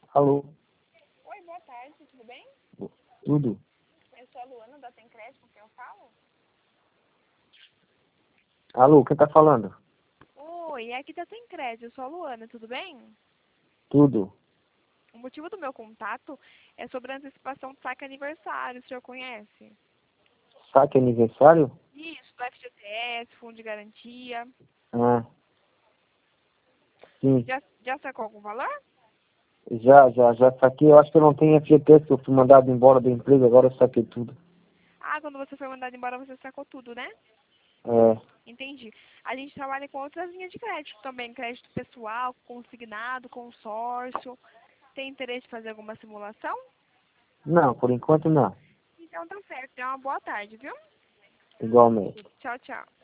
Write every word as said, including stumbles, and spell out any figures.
Alô? Oi, boa tarde, tudo bem? Tudo? Eu sou a Luana da Tem Crédito, com quem eu falo? Alô, quem tá falando? Oi, é aqui da Tem Crédito, eu sou a Luana, tudo bem? Tudo. O motivo do meu contato é sobre a antecipação do saque aniversário, o senhor conhece? Saque aniversário? Isso, do F G T S, Fundo de Garantia. Ah, sim. Já, já sacou algum valor? Já, já, já saquei. Eu acho que eu não tenho F G T S, que eu fui mandado embora da empresa, agora eu saquei tudo. Ah, quando você foi mandado embora, você sacou tudo, né? É. Entendi. A gente trabalha com outras linhas de crédito também, crédito pessoal, consignado, consórcio. Tem interesse em fazer alguma simulação? Não, por enquanto não. Então tá certo. Tenha uma boa tarde, viu? Igualmente. Tchau, tchau.